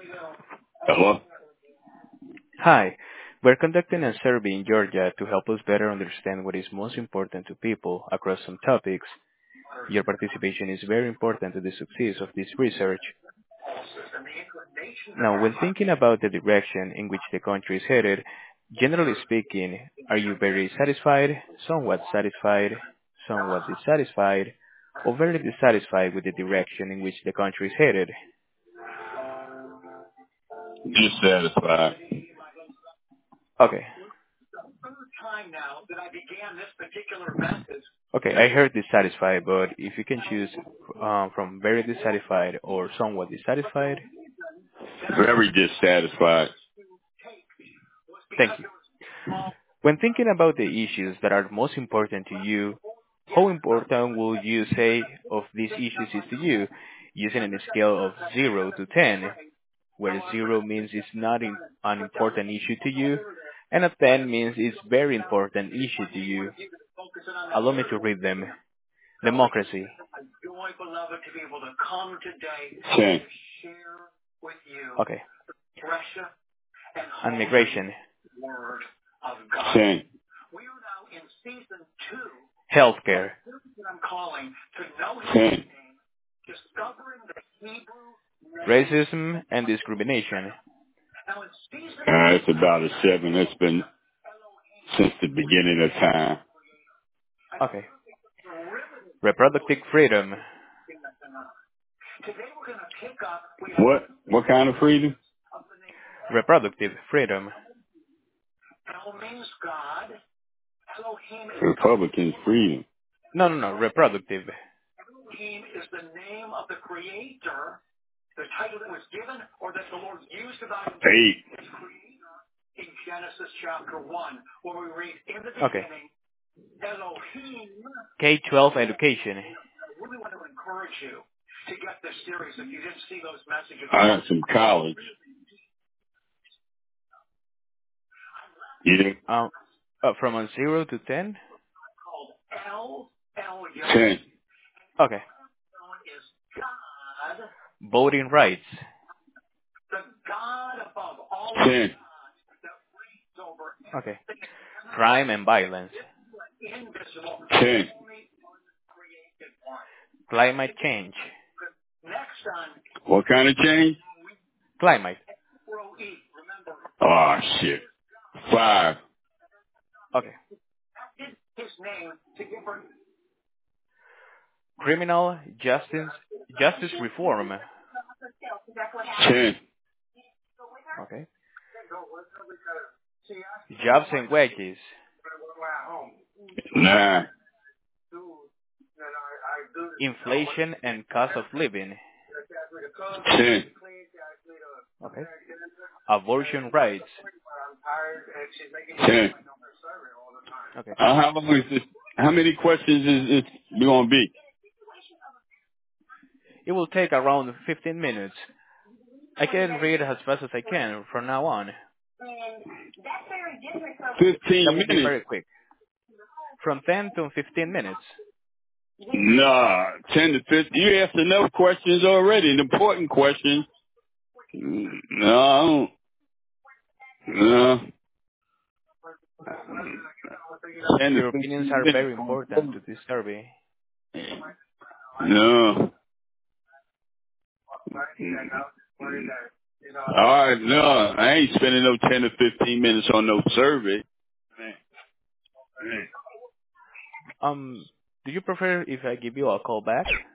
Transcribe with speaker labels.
Speaker 1: Hello?
Speaker 2: Hi, we're conducting a survey in Georgia to help us better understand what is most important to people across some topics. Your participation is very important to the success of this research. Now, when thinking about the direction in which the country is headed, generally speaking, are you very satisfied, somewhat dissatisfied, or very dissatisfied with the direction in which the country is headed?
Speaker 1: Dissatisfied.
Speaker 2: Okay. Okay, I heard dissatisfied, but if you can choose from very dissatisfied or somewhat dissatisfied.
Speaker 1: Very dissatisfied.
Speaker 2: Thank you. When thinking about the issues that are most important to you, how important will you say of these issues is to you, using a scale of 0 to 10, where 0 means it's not an important issue to you, and a 10 means it's very important issue to you. Allow me to read them. Democracy.
Speaker 1: 10.
Speaker 2: Okay. And migration.
Speaker 1: 10.
Speaker 2: Healthcare.
Speaker 1: 10.
Speaker 2: Racism and discrimination.
Speaker 1: It's about a 7. It's been since the beginning of time.
Speaker 2: Okay. Reproductive freedom.
Speaker 1: What kind of freedom?
Speaker 2: Reproductive freedom.
Speaker 1: Republicans' freedom.
Speaker 2: No. Reproductive.
Speaker 1: 8.
Speaker 2: Okay. K-12 education.
Speaker 1: I got some college. Yeah.
Speaker 2: From a 0 to 10?
Speaker 1: 10.
Speaker 2: Okay. Voting rights.
Speaker 1: 10.
Speaker 2: Okay. Crime and violence.
Speaker 1: 10.
Speaker 2: Climate change.
Speaker 1: What kind of change?
Speaker 2: Climate.
Speaker 1: Oh, shit. 5.
Speaker 2: Okay. Criminal justice reform.
Speaker 1: 10.
Speaker 2: Okay. Jobs and wages.
Speaker 1: 9.
Speaker 2: Inflation and cost of living.
Speaker 1: 10.
Speaker 2: Okay. Abortion rights.
Speaker 1: 10.
Speaker 2: Okay.
Speaker 1: How long is this? How many questions is it going to be?
Speaker 2: It will take around 15 minutes. I can read as fast as I can from now on.
Speaker 1: 15
Speaker 2: That will be
Speaker 1: minutes.
Speaker 2: very quick. From 10 to 15 minutes.
Speaker 1: Nah, 10 to 15. You asked enough questions already, an important question. No, no. 10 to
Speaker 2: Your
Speaker 1: 15
Speaker 2: opinions are
Speaker 1: minutes.
Speaker 2: very important to this survey.
Speaker 1: No. All right, no. I ain't spending no 10 to 15 minutes on no survey. Man.
Speaker 2: Do you prefer if I give you a call back?